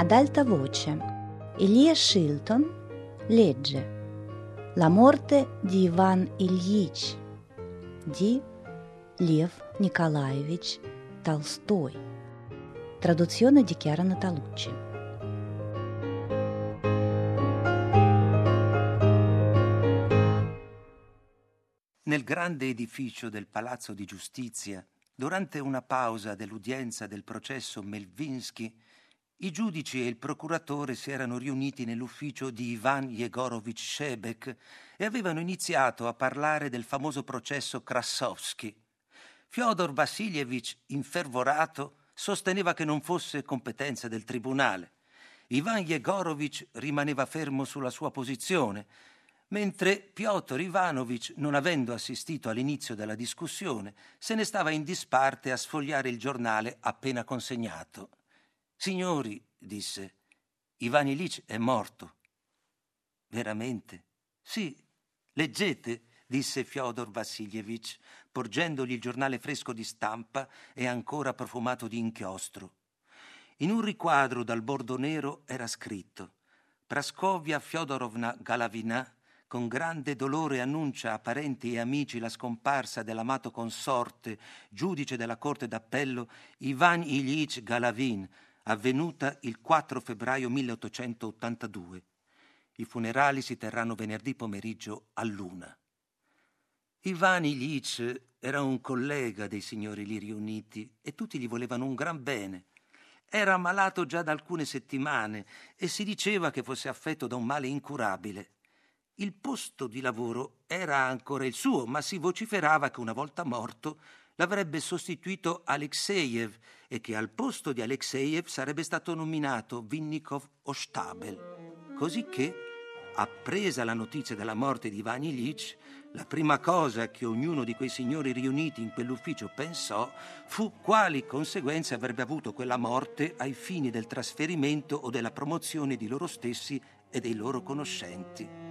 Ad alta voce, Iliya Shilton legge La morte di Ivan Ilyich di Lev Nikolaevich Tolstoi. Traduzione di Chiara Natalucci. Nel grande edificio del Palazzo di Giustizia, durante una pausa dell'udienza del processo Melvinsky, i giudici e il procuratore si erano riuniti nell'ufficio di Ivan Yegorovich Shebek e avevano iniziato a parlare del famoso processo Krassovsky. Fyodor Vassilievich, infervorato, sosteneva che non fosse competenza del tribunale. Ivan Yegorovich rimaneva fermo sulla sua posizione, mentre Piotr Ivanovich, non avendo assistito all'inizio della discussione, se ne stava in disparte a sfogliare il giornale appena consegnato. «Signori», disse, «Ivan Ilyich è morto». «Veramente?» «Sì, leggete», disse Fyodor Vassilievich, porgendogli il giornale fresco di stampa e ancora profumato di inchiostro. In un riquadro dal bordo nero era scritto: «Praskovia Fyodorovna Galavina con grande dolore annuncia a parenti e amici la scomparsa dell'amato consorte, giudice della Corte d'Appello, Ivan Ilyich Galavin, avvenuta il 4 febbraio 1882. I funerali si terranno venerdì pomeriggio all'1. Ivan Ilyich era un collega dei signori lì riuniti e tutti gli volevano un gran bene. Era ammalato già da alcune settimane e si diceva che fosse affetto da un male incurabile. Il posto di lavoro era ancora il suo, ma si vociferava che una volta morto l'avrebbe sostituito Alexeyev e che al posto di Alexeyev sarebbe stato nominato Vinnikov Ostabel. Cosicché, appresa la notizia della morte di Ivan Ilyich, la prima cosa che ognuno di quei signori riuniti in quell'ufficio pensò fu quali conseguenze avrebbe avuto quella morte ai fini del trasferimento o della promozione di loro stessi e dei loro conoscenti.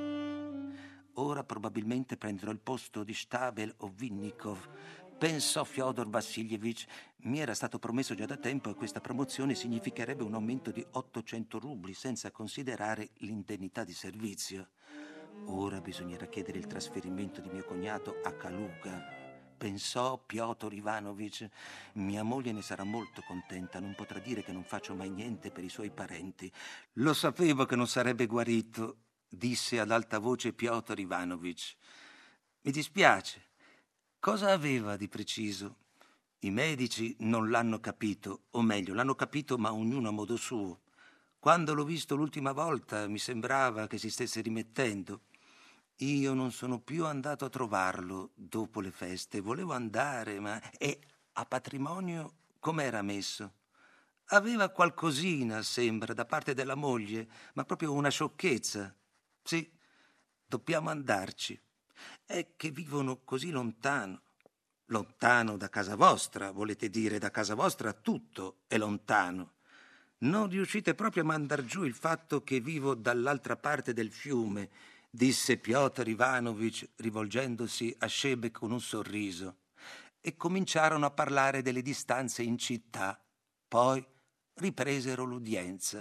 Ora probabilmente prenderò il posto di Stabel o Vinnikov, pensò Fyodor Vassilievich. Mi era stato promesso già da tempo e questa promozione significherebbe un aumento di 800 rubli, senza considerare l'indennità di servizio. Ora bisognerà chiedere il trasferimento di mio cognato a Kaluga, pensò Piotr Ivanovich. Mia moglie ne sarà molto contenta, non potrà dire che non faccio mai niente per i suoi parenti. Lo sapevo che non sarebbe guarito, disse ad alta voce Piotr Ivanovich. Mi dispiace. Cosa aveva di preciso? I medici non l'hanno capito, o meglio, l'hanno capito ma ognuno a modo suo. Quando l'ho visto l'ultima volta mi sembrava che si stesse rimettendo. Io non sono più andato a trovarlo dopo le feste. Volevo andare, ma... E a patrimonio com'era messo? Aveva qualcosina, sembra, da parte della moglie, ma proprio una sciocchezza. Sì, dobbiamo andarci. È che vivono così lontano. Lontano da casa vostra, volete dire, da casa vostra tutto è lontano. Non riuscite proprio a mandar giù il fatto che vivo dall'altra parte del fiume, disse Piotr Ivanovich rivolgendosi a Shebek con un sorriso. E cominciarono a parlare delle distanze in città. Poi ripresero l'udienza.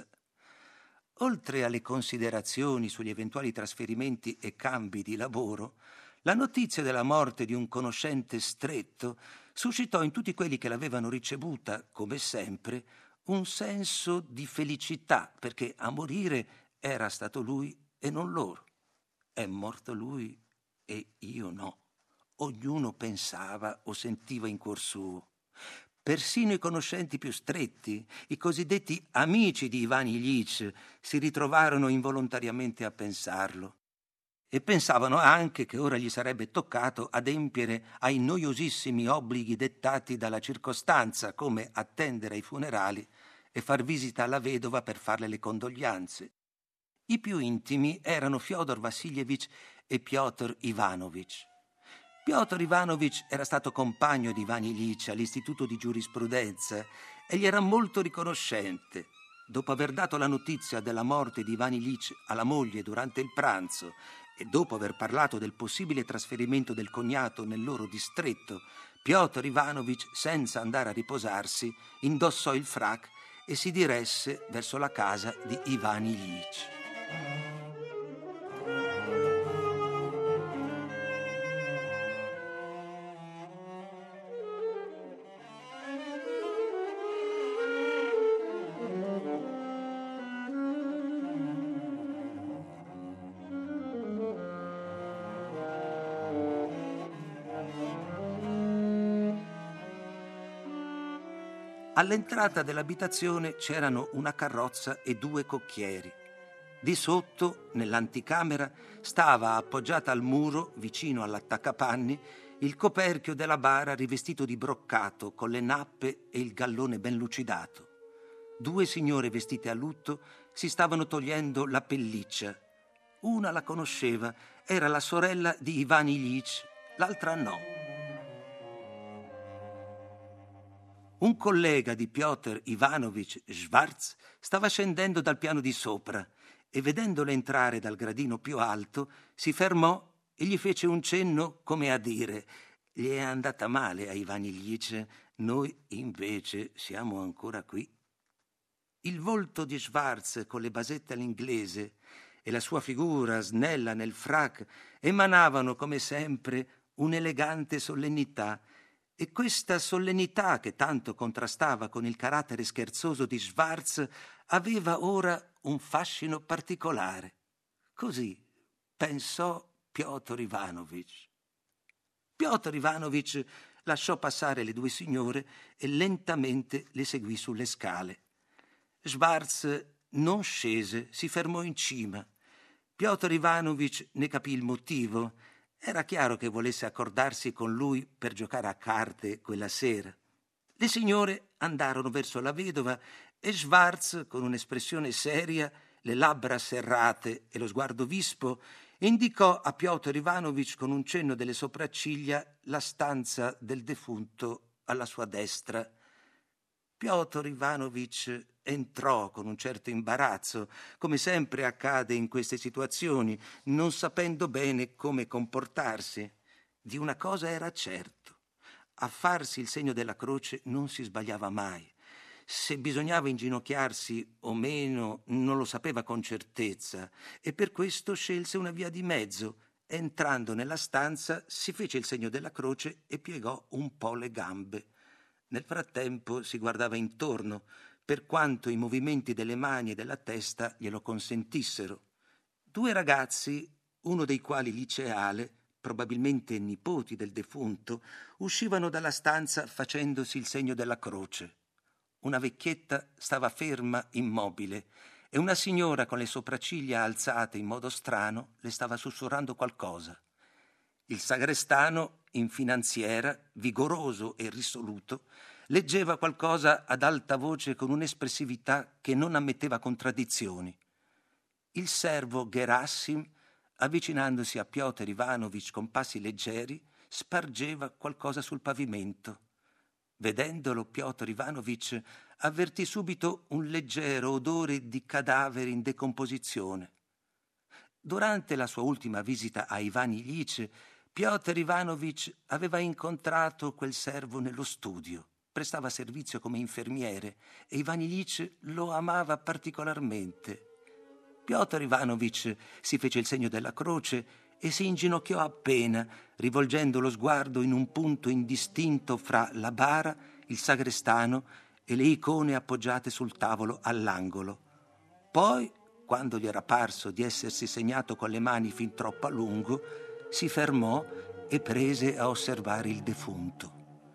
Oltre alle considerazioni sugli eventuali trasferimenti e cambi di lavoro, la notizia della morte di un conoscente stretto suscitò in tutti quelli che l'avevano ricevuta, come sempre, un senso di felicità, perché a morire era stato lui e non loro. È morto lui e io no. Ognuno pensava o sentiva in cuor suo. Persino i conoscenti più stretti, i cosiddetti amici di Ivan Ilyich, si ritrovarono involontariamente a pensarlo. E pensavano anche che ora gli sarebbe toccato adempiere ai noiosissimi obblighi dettati dalla circostanza, come attendere ai funerali e far visita alla vedova per farle le condoglianze. I più intimi erano Fyodor Vassilievich e Piotr Ivanovich. Piotr Ivanovich era stato compagno di Ivan Ilyich all'istituto di giurisprudenza e gli era molto riconoscente. Dopo aver dato la notizia della morte di Ivan Ilyich alla moglie durante il pranzo e dopo aver parlato del possibile trasferimento del cognato nel loro distretto, Piotr Ivanovich, senza andare a riposarsi, indossò il frac e si diresse verso la casa di Ivan Ilyich. All'entrata dell'abitazione c'erano una carrozza e 2 cocchieri. Di sotto, nell'anticamera, stava appoggiata al muro, vicino all'attaccapanni, il coperchio della bara rivestito di broccato, con le nappe e il gallone ben lucidato. 2 signore vestite a lutto si stavano togliendo la pelliccia. Una la conosceva, era la sorella di Ivan Ilyich, l'altra no. Un collega di Piotr Ivanovich Schwarz stava scendendo dal piano di sopra e, vedendolo entrare dal gradino più alto, si fermò e gli fece un cenno come a dire: «Gli è andata male a Ivan Ilyich, noi invece siamo ancora qui». Il volto di Schwarz con le basette all'inglese e la sua figura snella nel frac emanavano come sempre un'elegante solennità, e questa solennità, che tanto contrastava con il carattere scherzoso di Schwarz, aveva ora un fascino particolare. Così pensò Piotr Ivanovich. Piotr Ivanovich lasciò passare le 2 signore e lentamente le seguì sulle scale. Schwarz non scese, si fermò in cima. Piotr Ivanovich ne capì il motivo. Era chiaro che volesse accordarsi con lui per giocare a carte quella sera. Le signore andarono verso la vedova e Schwarz, con un'espressione seria, le labbra serrate e lo sguardo vispo, indicò a Piotr Ivanovich con un cenno delle sopracciglia la stanza del defunto alla sua destra. Piotr Ivanovich entrò con un certo imbarazzo, come sempre accade in queste situazioni, non sapendo bene come comportarsi. Di una cosa era certo: a farsi il segno della croce non si sbagliava mai. Se bisognava inginocchiarsi o meno non lo sapeva con certezza, e per questo scelse una via di mezzo. Entrando nella stanza si fece il segno della croce e piegò un po' le gambe. Nel frattempo si guardava intorno, per quanto i movimenti delle mani e della testa glielo consentissero. 2 ragazzi, uno dei quali liceale, probabilmente nipoti del defunto, uscivano dalla stanza facendosi il segno della croce. Una vecchietta stava ferma, immobile, e una signora con le sopracciglia alzate in modo strano le stava sussurrando qualcosa. Il sagrestano, in finanziera, vigoroso e risoluto, leggeva qualcosa ad alta voce con un'espressività che non ammetteva contraddizioni. Il servo Gerassim, avvicinandosi a Piotr Ivanovich con passi leggeri, spargeva qualcosa sul pavimento. Vedendolo, Piotr Ivanovich avvertì subito un leggero odore di cadavere in decomposizione. Durante la sua ultima visita a Ivan Ilyich, Piotr Ivanovich aveva incontrato quel servo nello studio. Prestava servizio come infermiere e Ivan Ilyich lo amava particolarmente. Piotr Ivanovich si fece il segno della croce e si inginocchiò appena, rivolgendo lo sguardo in un punto indistinto fra la bara, il sagrestano e le icone appoggiate sul tavolo all'angolo. Poi, quando gli era parso di essersi segnato con le mani fin troppo a lungo, si fermò e prese a osservare il defunto.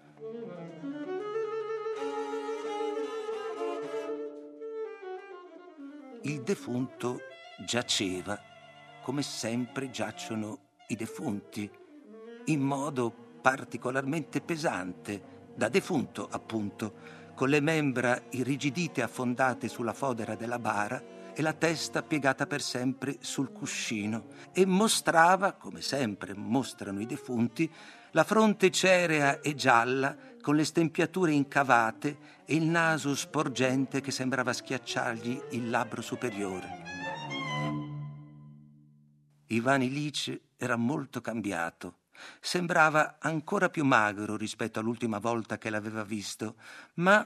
Il defunto giaceva, come sempre giacciono i defunti, in modo particolarmente pesante, da defunto appunto, con le membra irrigidite affondate sulla fodera della bara e la testa piegata per sempre sul cuscino, e mostrava, come sempre mostrano i defunti, la fronte cerea e gialla con le stempiature incavate e il naso sporgente che sembrava schiacciargli il labbro superiore. Ivan Ilyich era molto cambiato. Sembrava ancora più magro rispetto all'ultima volta che l'aveva visto, ma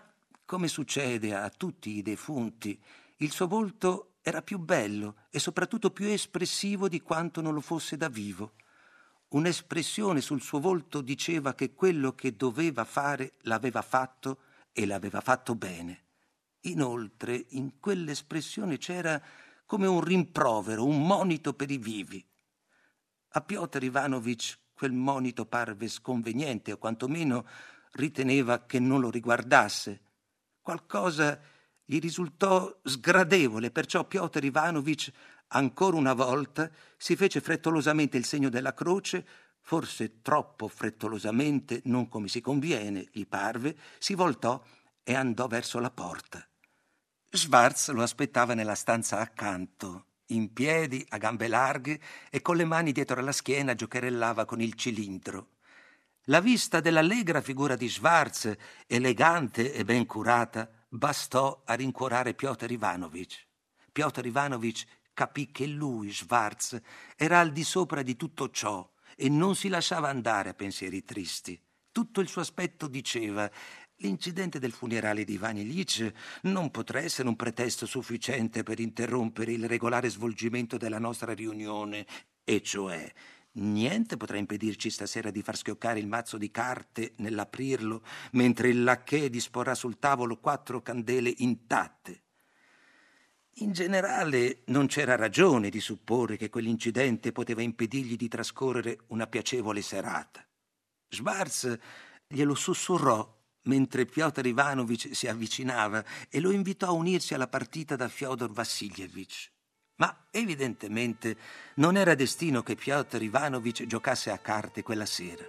Come succede a tutti i defunti, il suo volto era più bello e soprattutto più espressivo di quanto non lo fosse da vivo. Un'espressione sul suo volto diceva che quello che doveva fare l'aveva fatto e l'aveva fatto bene. Inoltre, in quell'espressione c'era come un rimprovero, un monito per i vivi. A Piotr Ivanovich quel monito parve sconveniente, o quantomeno riteneva che non lo riguardasse. Qualcosa gli risultò sgradevole, perciò Piotr Ivanovich ancora una volta si fece frettolosamente il segno della croce, forse troppo frettolosamente, non come si conviene, gli parve, si voltò e andò verso la porta. Schwarz lo aspettava nella stanza accanto, in piedi, a gambe larghe e con le mani dietro la schiena giocherellava con il cilindro. La vista dell'allegra figura di Schwarz, elegante e ben curata, bastò a rincuorare Piotr Ivanovich. Piotr Ivanovich capì che lui, Schwarz, era al di sopra di tutto ciò e non si lasciava andare a pensieri tristi. Tutto il suo aspetto diceva: l'incidente del funerale di Ivan Ilyich non potrà essere un pretesto sufficiente per interrompere il regolare svolgimento della nostra riunione, e cioè niente potrà impedirci stasera di far schioccare il mazzo di carte nell'aprirlo, mentre il lacchè disporrà sul tavolo 4 candele intatte. In generale non c'era ragione di supporre che quell'incidente poteva impedirgli di trascorrere una piacevole serata. Schwarz glielo sussurrò mentre Piotr Ivanovich si avvicinava e lo invitò a unirsi alla partita da Fyodor Vassiljevich. Ma evidentemente non era destino che Piotr Ivanovich giocasse a carte quella sera.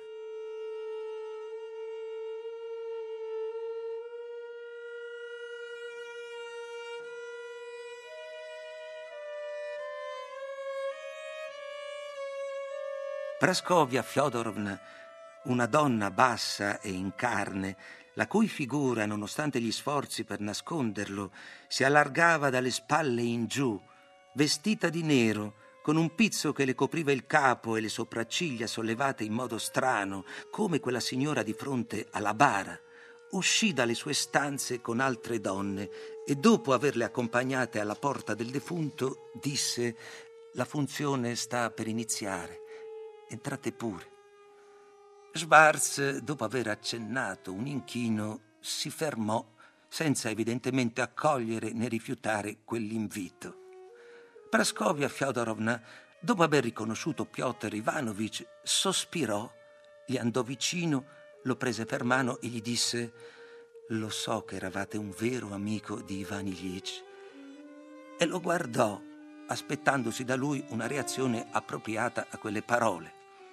Praskovia Fyodorovna, una donna bassa e in carne, la cui figura, nonostante gli sforzi per nasconderlo, si allargava dalle spalle in giù, vestita di nero, con un pizzo che le copriva il capo e le sopracciglia sollevate in modo strano, come quella signora di fronte alla bara, uscì dalle sue stanze con altre donne e, dopo averle accompagnate alla porta del defunto, disse: «La funzione sta per iniziare. Entrate pure». Schwarz, dopo aver accennato un inchino, si fermò, senza evidentemente accogliere né rifiutare quell'invito. Praskovia Fyodorovna, dopo aver riconosciuto Piotr Ivanovich, sospirò, gli andò vicino, lo prese per mano e gli disse: «Lo so che eravate un vero amico di Ivan Ilyich». E lo guardò, aspettandosi da lui una reazione appropriata a quelle parole.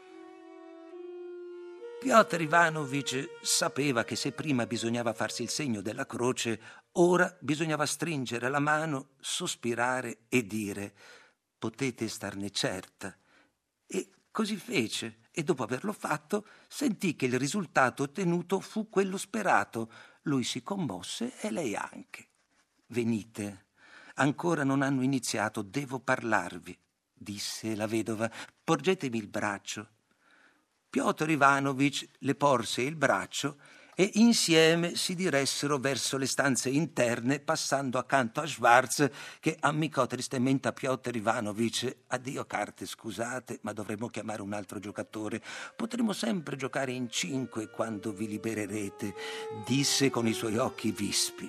Piotr Ivanovich sapeva che se prima bisognava farsi il segno della croce, ora bisognava stringere la mano, sospirare e dire: «Potete starne certa». E così fece, e dopo averlo fatto sentì che il risultato ottenuto fu quello sperato. Lui si commosse e lei anche. «Venite, ancora non hanno iniziato, devo parlarvi», disse la vedova. «Porgetemi il braccio». Piotr Ivanovich le porse il braccio e insieme si diressero verso le stanze interne, passando accanto a Schwarz, che ammiccò tristemente a Piotr Ivanovich: «Addio carte, scusate, ma dovremmo chiamare un altro giocatore. Potremo sempre giocare in 5 quando vi libererete», disse con i suoi occhi vispi.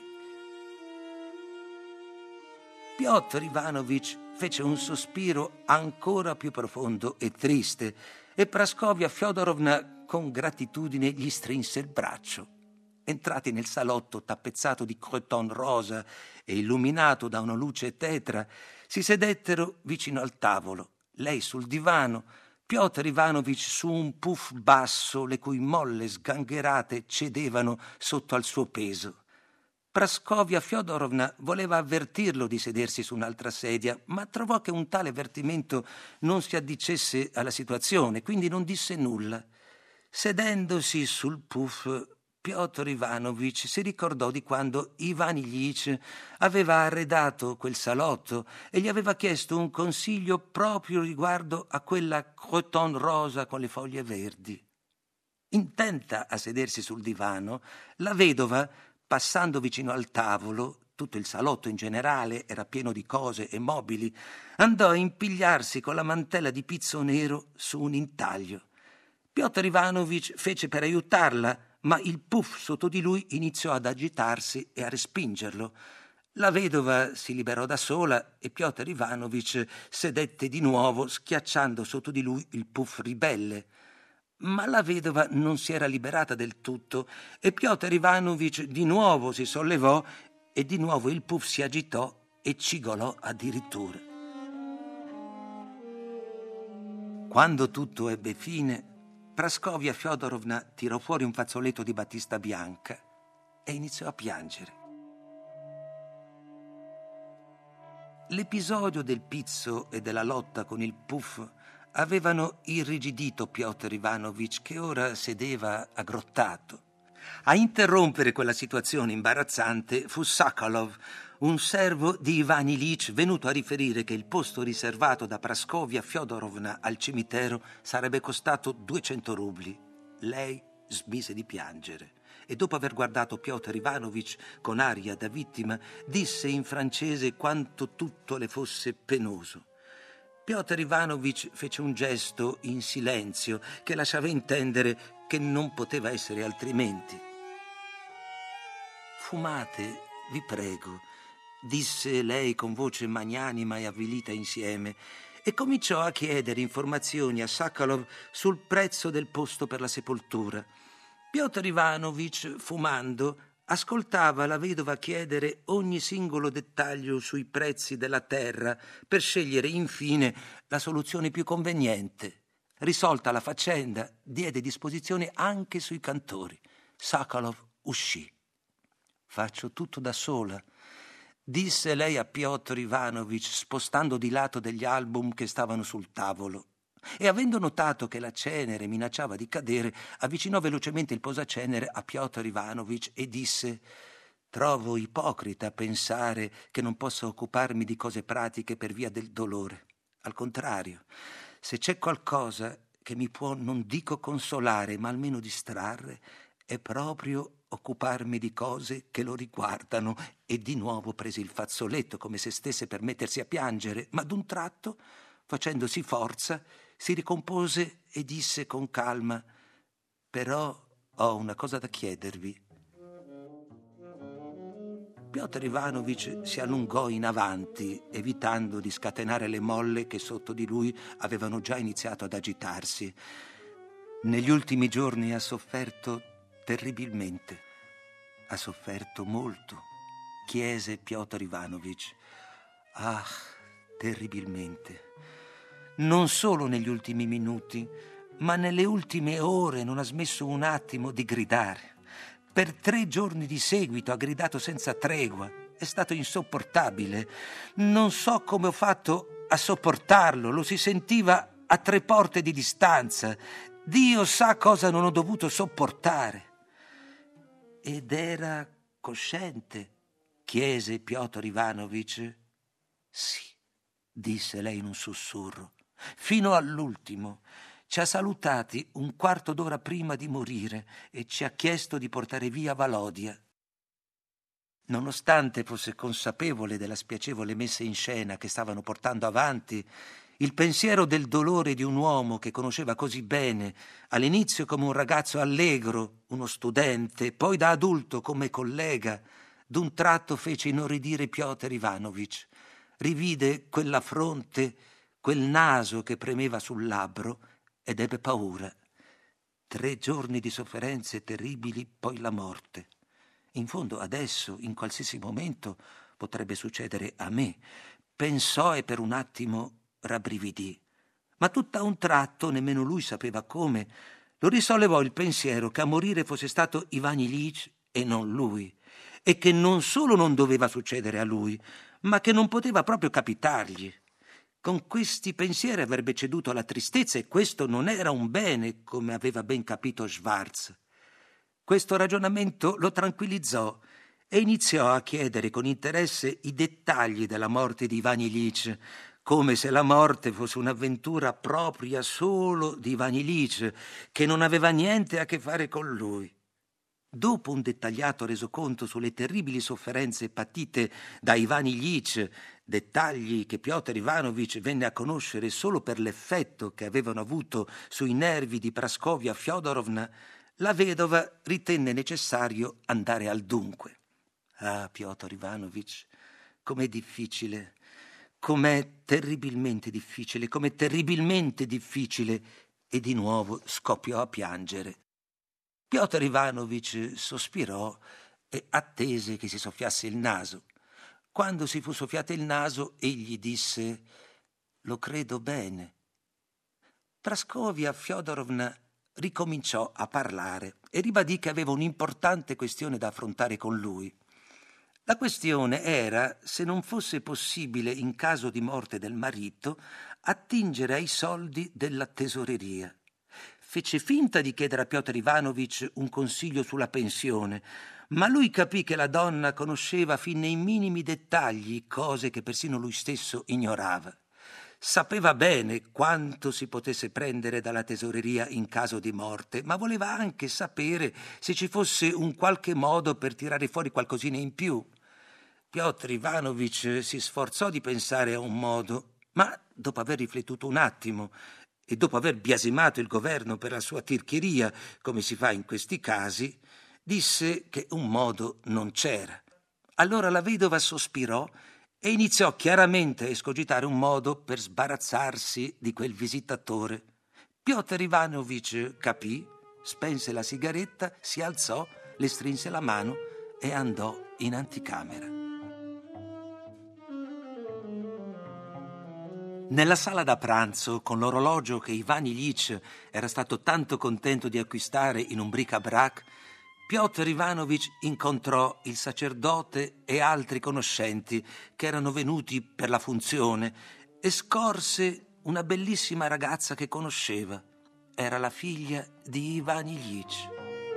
Piotr Ivanovich fece un sospiro ancora più profondo e triste, e Praskovia Fyodorovna con gratitudine gli strinse il braccio. Entrati nel salotto tappezzato di cretonne rosa e illuminato da una luce tetra, si sedettero vicino al tavolo, lei sul divano, Piotr Ivanovich su un puff basso le cui molle sgangherate cedevano sotto al suo peso. Praskovia Fyodorovna voleva avvertirlo di sedersi su un'altra sedia, ma trovò che un tale avvertimento non si addicesse alla situazione, quindi non disse nulla. Sedendosi sul puff, Piotr Ivanovich si ricordò di quando Ivan Ilyich aveva arredato quel salotto e gli aveva chiesto un consiglio proprio riguardo a quella cretonne rosa con le foglie verdi. Intenta a sedersi sul divano, la vedova Passando vicino al tavolo, tutto il salotto in generale era pieno di cose e mobili, andò a impigliarsi con la mantella di pizzo nero su un intaglio. Piotr Ivanovich fece per aiutarla, ma il puff sotto di lui iniziò ad agitarsi e a respingerlo. La vedova si liberò da sola e Piotr Ivanovich sedette di nuovo, schiacciando sotto di lui il puff ribelle. Ma la vedova non si era liberata del tutto e Piotr Ivanovich di nuovo si sollevò e di nuovo il puff si agitò e cigolò addirittura. Quando tutto ebbe fine, Praskovia Fyodorovna tirò fuori un fazzoletto di batista bianca e iniziò a piangere. L'episodio del pizzo e della lotta con il puff avevano irrigidito Piotr Ivanovich, che ora sedeva aggrottato. A interrompere quella situazione imbarazzante fu Sokolov, un servo di Ivan Ilyich, venuto a riferire che il posto riservato da Praskovia Fyodorovna al cimitero sarebbe costato 200 rubli. Lei smise di piangere e dopo aver guardato Piotr Ivanovich con aria da vittima, disse in francese quanto tutto le fosse penoso. Piotr Ivanovich fece un gesto in silenzio che lasciava intendere che non poteva essere altrimenti. «Fumate, vi prego», disse lei con voce magnanima e avvilita insieme, e cominciò a chiedere informazioni a Sokolov sul prezzo del posto per la sepoltura. Piotr Ivanovich, fumando, ascoltava la vedova chiedere ogni singolo dettaglio sui prezzi della terra per scegliere infine la soluzione più conveniente. Risolta la faccenda, diede disposizioni anche sui cantori. Sokolov uscì. «Faccio tutto da sola», disse lei a Piotr Ivanovich, spostando di lato degli album che stavano sul tavolo. E avendo notato che la cenere minacciava di cadere, avvicinò velocemente il posacenere a Piotr Ivanovich e disse: «Trovo ipocrita pensare che non possa occuparmi di cose pratiche per via del dolore. Al contrario, se c'è qualcosa che mi può non dico consolare, ma almeno distrarre, è proprio occuparmi di cose che lo riguardano». E di nuovo prese il fazzoletto come se stesse per mettersi a piangere, ma d'un tratto, facendosi forza, si ricompose e disse con calma: «Però ho una cosa da chiedervi». Piotr Ivanovich si allungò in avanti, evitando di scatenare le molle che sotto di lui avevano già iniziato ad agitarsi. Negli ultimi giorni ha sofferto terribilmente. Ha sofferto molto, chiese Piotr Ivanovich. Ah, terribilmente. Non solo negli ultimi minuti, ma nelle ultime ore non ha smesso un attimo di gridare. Per 3 giorni di seguito ha gridato senza tregua. È stato insopportabile. Non so come ho fatto a sopportarlo. Lo si sentiva a 3 porte di distanza. Dio sa cosa non ho dovuto sopportare. Ed era cosciente? Chiese Piotr Ivanovich. Sì, disse lei in un sussurro. Fino all'ultimo. Ci ha salutati un quarto d'ora prima di morire e ci ha chiesto di portare via Valodia. Nonostante fosse consapevole della spiacevole messa in scena che stavano portando avanti, il pensiero del dolore di un uomo che conosceva così bene, all'inizio come un ragazzo allegro, uno studente, poi da adulto come collega, d'un tratto fece inorridire Piotr Ivanovich. Rivide quella fronte, quel naso che premeva sul labbro ed ebbe paura. 3 giorni di sofferenze terribili, poi la morte. In fondo adesso, in qualsiasi momento, potrebbe succedere a me. Pensò e per un attimo rabbrividì. Ma tutt'a un tratto, nemmeno lui sapeva come, lo risollevò il pensiero che a morire fosse stato Ivan Ilyich e non lui, e che non solo non doveva succedere a lui, ma che non poteva proprio capitargli. Con questi pensieri avrebbe ceduto alla tristezza e questo non era un bene, come aveva ben capito Schwartz. Questo ragionamento lo tranquillizzò e iniziò a chiedere con interesse i dettagli della morte di Ivan Ilyich, come se la morte fosse un'avventura propria solo di Ivan Ilyich, che non aveva niente a che fare con lui. dopo un dettagliato resoconto sulle terribili sofferenze patite da Ivan Ilyich, dettagli che Piotr Ivanovich venne a conoscere solo per l'effetto che avevano avuto sui nervi di Praskovia Fyodorovna, la vedova ritenne necessario andare al dunque. Ah, Piotr Ivanovich, com'è difficile, com'è terribilmente difficile, e di nuovo scoppiò a piangere. Piotr Ivanovich sospirò e attese che si soffiasse il naso. Quando si fu soffiato il naso, egli disse: «Lo credo bene». Praskovia Fyodorovna ricominciò a parlare e ribadì che aveva un'importante questione da affrontare con lui. La questione era se non fosse possibile, in caso di morte del marito, attingere ai soldi della tesoreria. Fece finta di chiedere a Piotr Ivanovich un consiglio sulla pensione, ma lui capì che la donna conosceva fin nei minimi dettagli cose che persino lui stesso ignorava. Sapeva bene quanto si potesse prendere dalla tesoreria in caso di morte, ma voleva anche sapere se ci fosse un qualche modo per tirare fuori qualcosina in più. Piotr Ivanovich si sforzò di pensare a un modo, ma dopo aver riflettuto un attimo e dopo aver biasimato il governo per la sua tirchieria, come si fa in questi casi, disse che un modo non c'era. Allora la vedova sospirò e iniziò chiaramente a escogitare un modo per sbarazzarsi di quel visitatore. Piotr Ivanovich capì, spense la sigaretta, si alzò, le strinse la mano e andò in anticamera. Nella sala da pranzo, con l'orologio che Ivan Ilyich era stato tanto contento di acquistare in un bric-à-brac, Piotr Ivanovich incontrò il sacerdote e altri conoscenti che erano venuti per la funzione e scorse una bellissima ragazza che conosceva. Era la figlia di Ivan Ilyich.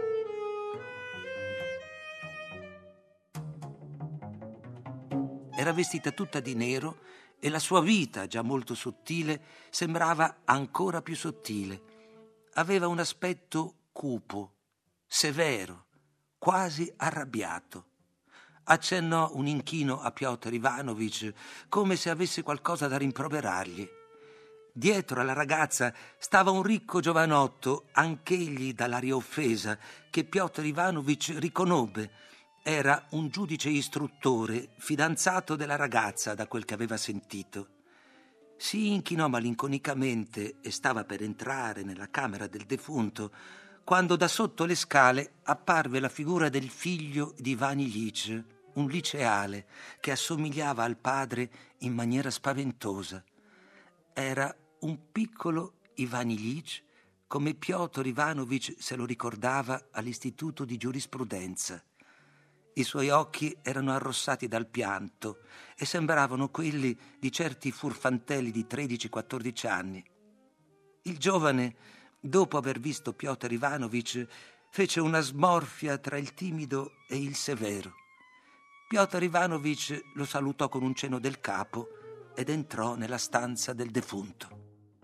Era vestita tutta di nero e la sua vita, già molto sottile, sembrava ancora più sottile. Aveva un aspetto cupo, severo, quasi arrabbiato. Accennò un inchino a Piotr Ivanovich, come se avesse qualcosa da rimproverargli. Dietro alla ragazza stava un ricco giovanotto, anch'egli dall'aria offesa, che Piotr Ivanovich riconobbe. Era un giudice istruttore, fidanzato della ragazza, da quel che aveva sentito. Si inchinò malinconicamente e stava per entrare nella camera del defunto, quando da sotto le scale apparve la figura del figlio di Ivan Ilyich, un liceale che assomigliava al padre in maniera spaventosa. Era un piccolo Ivan Ilyich, come Piotr Ivanovich se lo ricordava all'istituto di giurisprudenza. I suoi occhi erano arrossati dal pianto e sembravano quelli di certi furfantelli di 13-14 anni. Il giovane, dopo aver visto Piotr Ivanovich, fece una smorfia tra il timido e il severo. Piotr Ivanovich lo salutò con un cenno del capo ed entrò nella stanza del defunto.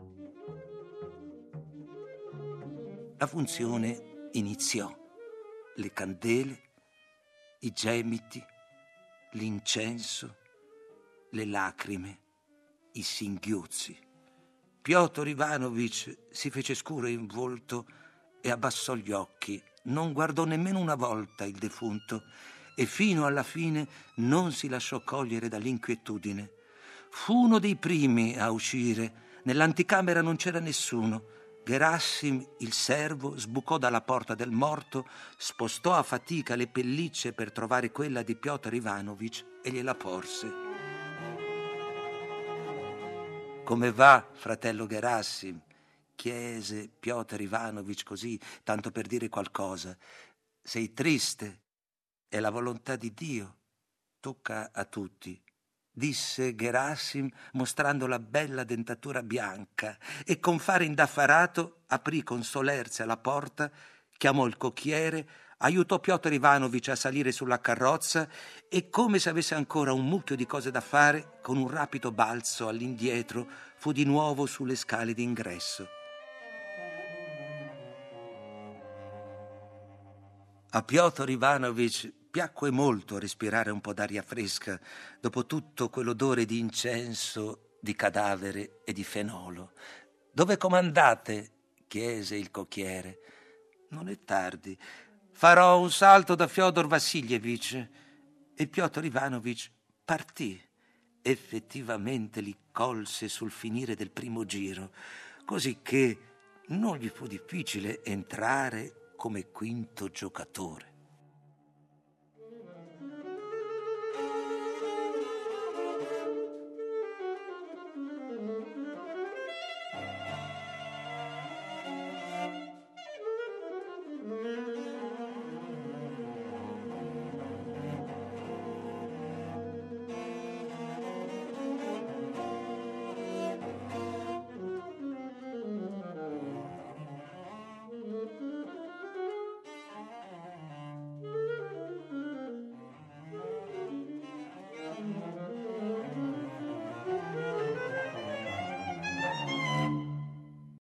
La funzione iniziò. Le candele, i gemiti, l'incenso, le lacrime, i singhiozzi. Piotr Ivanovich si fece scuro in volto e abbassò gli occhi. Non guardò nemmeno una volta il defunto e fino alla fine non si lasciò cogliere dall'inquietudine. Fu uno dei primi a uscire. Nell'anticamera non c'era nessuno. Gerassim, il servo, sbucò dalla porta del morto, spostò a fatica le pellicce per trovare quella di Piotr Ivanovich e gliela porse. «Come va, fratello Gerassim?» chiese Piotr Ivanovich così, tanto per dire qualcosa. «Sei triste? È la volontà di Dio. Tocca a tutti», disse Gerassim mostrando la bella dentatura bianca e con fare indaffarato aprì con solerzia la porta, chiamò il cocchiere, aiutò Piotr Ivanovich a salire sulla carrozza e, come se avesse ancora un mucchio di cose da fare, con un rapido balzo all'indietro fu di nuovo sulle scale d'ingresso. A Piotr Ivanovich piacque molto respirare un po' d'aria fresca dopo tutto quell'odore di incenso, di cadavere e di fenolo. «Dove comandate?» chiese il cocchiere. «Non è tardi. Farò un salto da Fyodor Vassiljevich». E Piotr Ivanovich partì. Effettivamente li colse sul finire del primo giro, così che non gli fu difficile entrare come quinto giocatore.